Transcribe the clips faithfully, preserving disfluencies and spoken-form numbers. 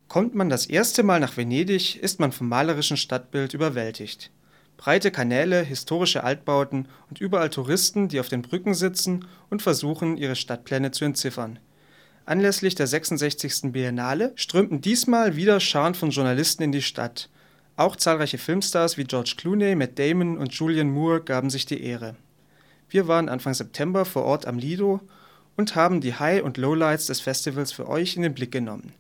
Kommt man das erste Mal nach Venedig, ist man vom malerischen Stadtbild überwältigt. Breite Kanäle, historische Altbauten und überall Touristen, die auf den Brücken sitzen und versuchen, ihre Stadtpläne zu entziffern. Anlässlich der sechsundsechzigsten Biennale strömten diesmal wieder Scharen von Journalisten in die Stadt. Auch zahlreiche Filmstars wie George Clooney, Matt Damon und Julianne Moore gaben sich die Ehre. Wir waren Anfang September vor Ort am Lido und haben die High- und Lowlights des Festivals für euch in den Blick genommen.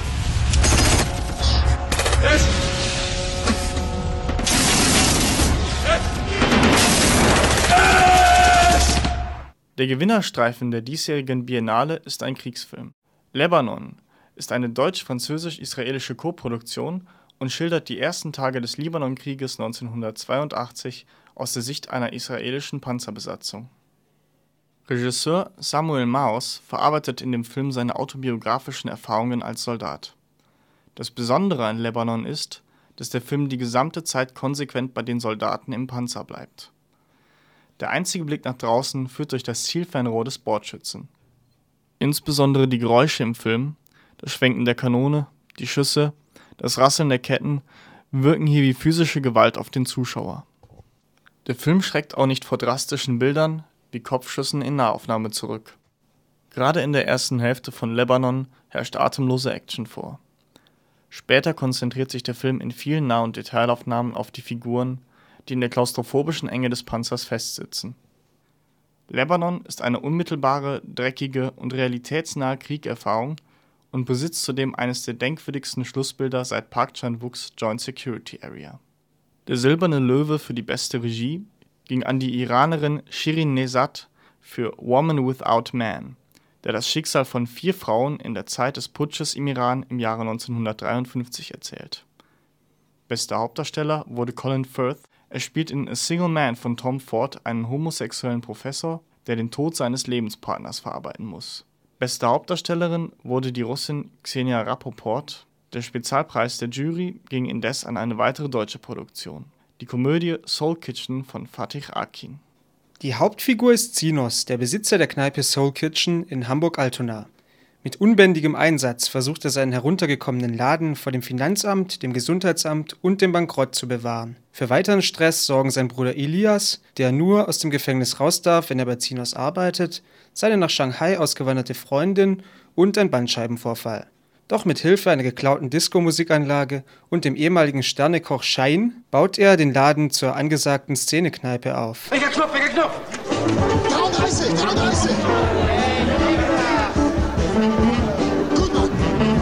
Der Gewinnerstreifen der diesjährigen Biennale ist ein Kriegsfilm. Lebanon ist eine deutsch-französisch-israelische Koproduktion und schildert die ersten Tage des Libanonkrieges neunzehnhundertzweiundachtzig aus der Sicht einer israelischen Panzerbesatzung. Regisseur Samuel Maus verarbeitet in dem Film seine autobiografischen Erfahrungen als Soldat. Das Besondere an Lebanon ist, dass der Film die gesamte Zeit konsequent bei den Soldaten im Panzer bleibt. Der einzige Blick nach draußen führt durch das Zielfernrohr des Bordschützen. Insbesondere die Geräusche im Film, das Schwenken der Kanone, die Schüsse, das Rasseln der Ketten wirken hier wie physische Gewalt auf den Zuschauer. Der Film schreckt auch nicht vor drastischen Bildern wie Kopfschüssen in Nahaufnahme zurück. Gerade in der ersten Hälfte von Lebanon herrscht atemlose Action vor. Später konzentriert sich der Film in vielen Nah- und Detailaufnahmen auf die Figuren, die in der klaustrophobischen Enge des Panzers festsitzen. Lebanon ist eine unmittelbare, dreckige und realitätsnahe Kriegerfahrung und besitzt zudem eines der denkwürdigsten Schlussbilder seit Park Chan-wooks Joint Security Area. Der Silberne Löwe für die beste Regie ging an die Iranerin Shirin Nezhat für Woman Without Man, der das Schicksal von vier Frauen in der Zeit des Putsches im Iran im Jahre neunzehnhundertdreiundfünfzig erzählt. Bester Hauptdarsteller wurde Colin Firth. Er spielt in A Single Man von Tom Ford einen homosexuellen Professor, der den Tod seines Lebenspartners verarbeiten muss. Beste Hauptdarstellerin wurde die Russin Ksenia Rapoport. Der Spezialpreis der Jury ging indes an eine weitere deutsche Produktion, die Komödie Soul Kitchen von Fatih Akin. Die Hauptfigur ist Zinos, der Besitzer der Kneipe Soul Kitchen in Hamburg-Altona. Mit unbändigem Einsatz versucht er seinen heruntergekommenen Laden vor dem Finanzamt, dem Gesundheitsamt und dem Bankrott zu bewahren. Für weiteren Stress sorgen sein Bruder Elias, der nur aus dem Gefängnis raus darf, wenn er bei Zinos arbeitet, seine nach Shanghai ausgewanderte Freundin und ein Bandscheibenvorfall. Doch mit Hilfe einer geklauten Disco-Musikanlage und dem ehemaligen Sternekoch Schein baut er den Laden zur angesagten Szenekneipe auf. Welcher Knopf, welcher Knopf? dreiunddreißig, dreiunddreißig! Gut, Mann!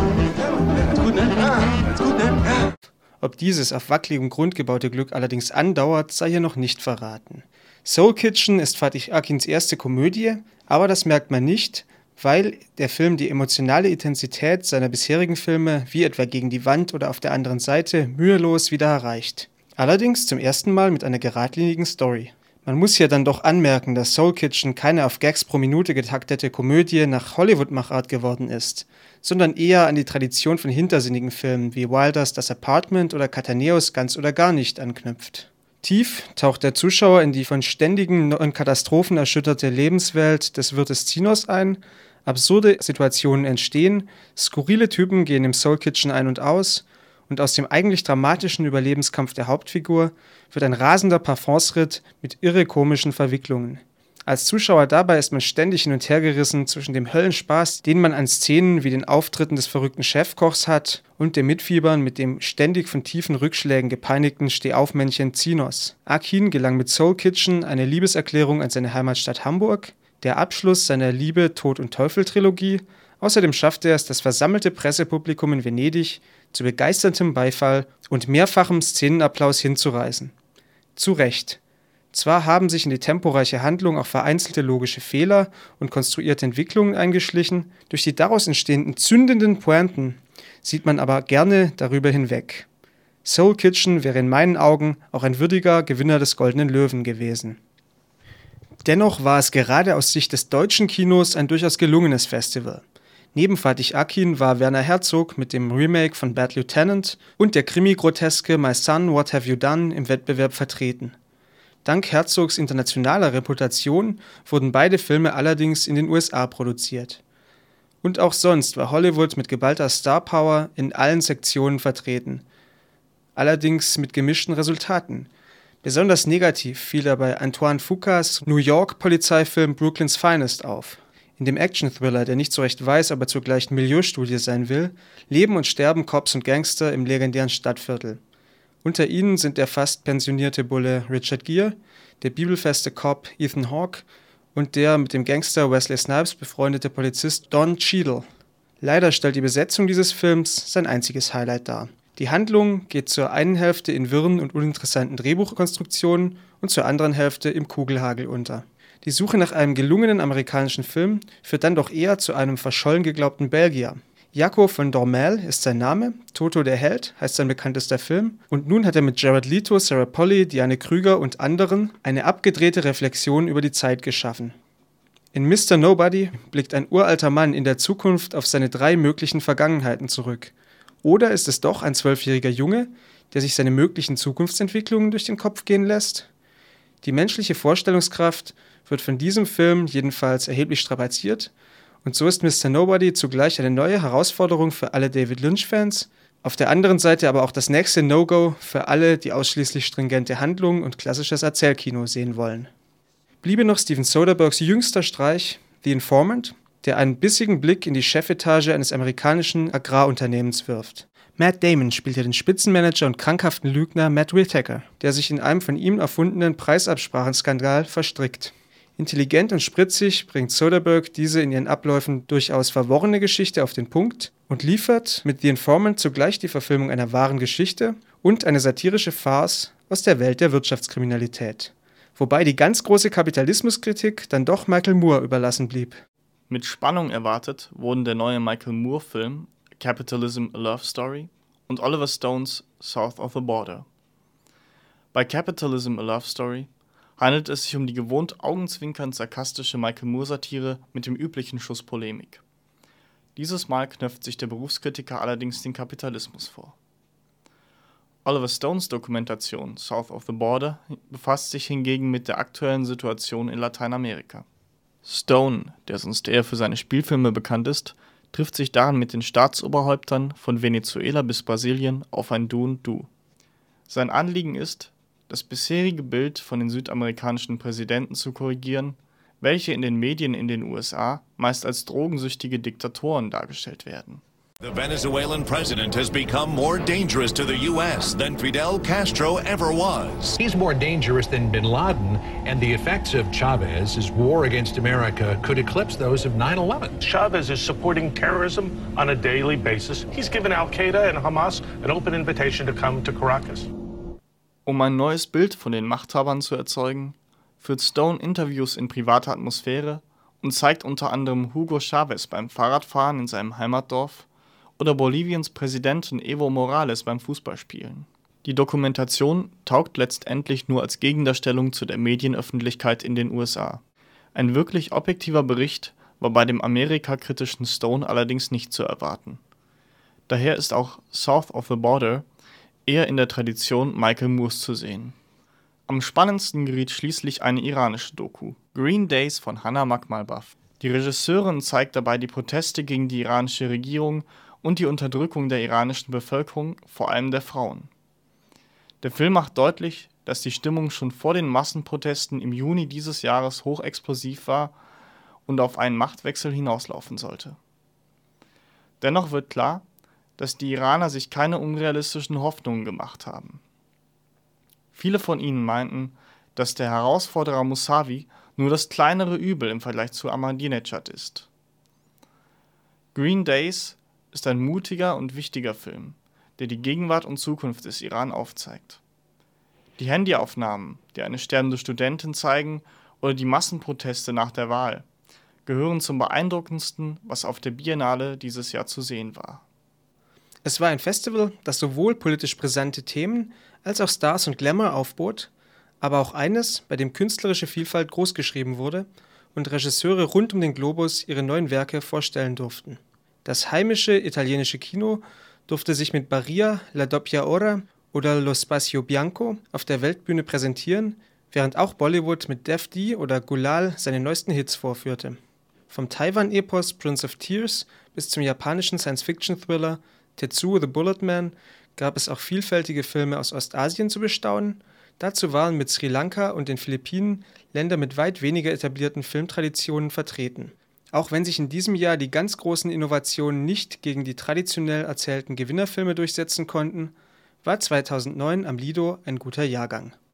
Ganz gut, ne? Ja, ganz gut, ne? Ja. Ob dieses auf wackeligem Grund gebaute Glück allerdings andauert, sei hier noch nicht verraten. Soul Kitchen ist Fatih Akins erste Komödie, aber das merkt man nicht, weil der Film die emotionale Intensität seiner bisherigen Filme, wie etwa Gegen die Wand oder Auf der anderen Seite, mühelos wieder erreicht. Allerdings zum ersten Mal mit einer geradlinigen Story. Man muss hier dann doch anmerken, dass Soul Kitchen keine auf Gags pro Minute getaktete Komödie nach Hollywood-Machart geworden ist, sondern eher an die Tradition von hintersinnigen Filmen wie Wilders Das Apartment oder Cataneos Ganz oder gar nicht anknüpft. Tief taucht der Zuschauer in die von ständigen neuen Katastrophen erschütterte Lebenswelt des Wirtes Zinos ein, absurde Situationen entstehen, skurrile Typen gehen im Soul Kitchen ein und aus und aus dem eigentlich dramatischen Überlebenskampf der Hauptfigur wird ein rasender Parforce-Ritt mit irre komischen Verwicklungen. Als Zuschauer dabei ist man ständig hin und her gerissen zwischen dem Höllenspaß, den man an Szenen wie den Auftritten des verrückten Chefkochs hat, und dem Mitfiebern mit dem ständig von tiefen Rückschlägen gepeinigten Stehaufmännchen Zinos. Akin gelang mit Soul Kitchen eine Liebeserklärung an seine Heimatstadt Hamburg, der Abschluss seiner Liebe, Tod und Teufel-Trilogie. Außerdem schaffte er es, das versammelte Pressepublikum in Venedig zu begeistertem Beifall und mehrfachem Szenenapplaus hinzureißen. Zu Recht. Zwar haben sich in die temporeiche Handlung auch vereinzelte logische Fehler und konstruierte Entwicklungen eingeschlichen, durch die daraus entstehenden zündenden Pointen sieht man aber gerne darüber hinweg. Soul Kitchen wäre in meinen Augen auch ein würdiger Gewinner des Goldenen Löwen gewesen. Dennoch war es gerade aus Sicht des deutschen Kinos ein durchaus gelungenes Festival. Neben Fatih Akin war Werner Herzog mit dem Remake von Bad Lieutenant und der Krimi-Groteske My Son, What Have You Done im Wettbewerb vertreten. Dank Herzogs internationaler Reputation wurden beide Filme allerdings in den U S A produziert. Und auch sonst war Hollywood mit geballter Star-Power in allen Sektionen vertreten. Allerdings mit gemischten Resultaten. Besonders negativ fiel dabei Antoine Fuqas New York-Polizeifilm Brooklyn's Finest auf. In dem Action-Thriller, der nicht so recht weiß, aber zugleich Milieustudie sein will, leben und sterben Cops und Gangster im legendären Stadtviertel. Unter ihnen sind der fast pensionierte Bulle Richard Gere, der bibelfeste Cop Ethan Hawke und der mit dem Gangster Wesley Snipes befreundete Polizist Don Cheadle. Leider stellt die Besetzung dieses Films sein einziges Highlight dar. Die Handlung geht zur einen Hälfte in wirren und uninteressanten Drehbuchkonstruktionen und zur anderen Hälfte im Kugelhagel unter. Die Suche nach einem gelungenen amerikanischen Film führt dann doch eher zu einem verschollen geglaubten Belgier. Jaco von Dormel ist sein Name, Toto der Held heißt sein bekanntester Film und nun hat er mit Jared Leto, Sarah Polley, Diane Krüger und anderen eine abgedrehte Reflexion über die Zeit geschaffen. In Mister Nobody blickt ein uralter Mann in der Zukunft auf seine drei möglichen Vergangenheiten zurück. Oder ist es doch ein zwölfjähriger Junge, der sich seine möglichen Zukunftsentwicklungen durch den Kopf gehen lässt? Die menschliche Vorstellungskraft wird von diesem Film jedenfalls erheblich strapaziert und so ist Mister Nobody zugleich eine neue Herausforderung für alle David Lynch-Fans, auf der anderen Seite aber auch das nächste No-Go für alle, die ausschließlich stringente Handlungen und klassisches Erzählkino sehen wollen. Bliebe noch Steven Soderberghs jüngster Streich, The Informant, der einen bissigen Blick in die Chefetage eines amerikanischen Agrarunternehmens wirft. Matt Damon spielt hier den Spitzenmanager und krankhaften Lügner Matt Whitaker, der sich in einem von ihm erfundenen Preisabsprachenskandal verstrickt. Intelligent und spritzig bringt Soderbergh diese in ihren Abläufen durchaus verworrene Geschichte auf den Punkt und liefert mit The Informant zugleich die Verfilmung einer wahren Geschichte und eine satirische Farce aus der Welt der Wirtschaftskriminalität. Wobei die ganz große Kapitalismuskritik dann doch Michael Moore überlassen blieb. Mit Spannung erwartet wurden der neue Michael Moore-Film Capitalism: A Love Story und Oliver Stones South of the Border. Bei Capitalism: A Love Story handelt es sich um die gewohnt augenzwinkernd sarkastische Michael Moore-Satire mit dem üblichen Schuss Polemik. Dieses Mal knöpft sich der Berufskritiker allerdings den Kapitalismus vor. Oliver Stones Dokumentation South of the Border befasst sich hingegen mit der aktuellen Situation in Lateinamerika. Stone, der sonst eher für seine Spielfilme bekannt ist, trifft sich darin mit den Staatsoberhäuptern von Venezuela bis Brasilien auf ein Du und Du. Sein Anliegen ist, das bisherige Bild von den südamerikanischen Präsidenten zu korrigieren, welche in den Medien in den U S A meist als drogensüchtige Diktatoren dargestellt werden. The Venezuelan president has become more dangerous to the U S than Fidel Castro ever was. He's more dangerous than bin Laden, and the effects of Chavez's war against America could eclipse those of nine eleven. Chavez is supporting terrorism on a daily basis. He's given Al-Qaeda and Hamas an open invitation to come to Caracas. Um ein neues Bild von den Machthabern zu erzeugen, führt Stone Interviews in privater Atmosphäre und zeigt unter anderem Hugo Chavez beim Fahrradfahren in seinem Heimatdorf oder Boliviens Präsidenten Evo Morales beim Fußballspielen. Die Dokumentation taugt letztendlich nur als Gegendarstellung zu der Medienöffentlichkeit in den U S A. Ein wirklich objektiver Bericht war bei dem amerikakritischen Stone allerdings nicht zu erwarten. Daher ist auch South of the Border eher in der Tradition Michael Moores zu sehen. Am spannendsten geriet schließlich eine iranische Doku, Green Days von Hannah Makhmalbaf. Die Regisseurin zeigt dabei die Proteste gegen die iranische Regierung und die Unterdrückung der iranischen Bevölkerung, vor allem der Frauen. Der Film macht deutlich, dass die Stimmung schon vor den Massenprotesten im Juni dieses Jahres hochexplosiv war und auf einen Machtwechsel hinauslaufen sollte. Dennoch wird klar, dass die Iraner sich keine unrealistischen Hoffnungen gemacht haben. Viele von ihnen meinten, dass der Herausforderer Mousavi nur das kleinere Übel im Vergleich zu Ahmadinejad ist. Green Days ist ein mutiger und wichtiger Film, der die Gegenwart und Zukunft des Iran aufzeigt. Die Handyaufnahmen, die eine sterbende Studentin zeigen, oder die Massenproteste nach der Wahl, gehören zum beeindruckendsten, was auf der Biennale dieses Jahr zu sehen war. Es war ein Festival, das sowohl politisch brisante Themen als auch Stars und Glamour aufbot, aber auch eines, bei dem künstlerische Vielfalt großgeschrieben wurde und Regisseure rund um den Globus ihre neuen Werke vorstellen durften. Das heimische italienische Kino durfte sich mit Barria, La Doppia Ora oder Lo Spazio Bianco auf der Weltbühne präsentieren, während auch Bollywood mit Def D oder Gulal seine neuesten Hits vorführte. Vom Taiwan-Epos Prince of Tears bis zum japanischen Science-Fiction-Thriller Tetsuo the Bullet Man gab es auch vielfältige Filme aus Ostasien zu bestaunen. Dazu waren mit Sri Lanka und den Philippinen Länder mit weit weniger etablierten Filmtraditionen vertreten. Auch wenn sich in diesem Jahr die ganz großen Innovationen nicht gegen die traditionell erzählten Gewinnerfilme durchsetzen konnten, war zweitausendneun am Lido ein guter Jahrgang.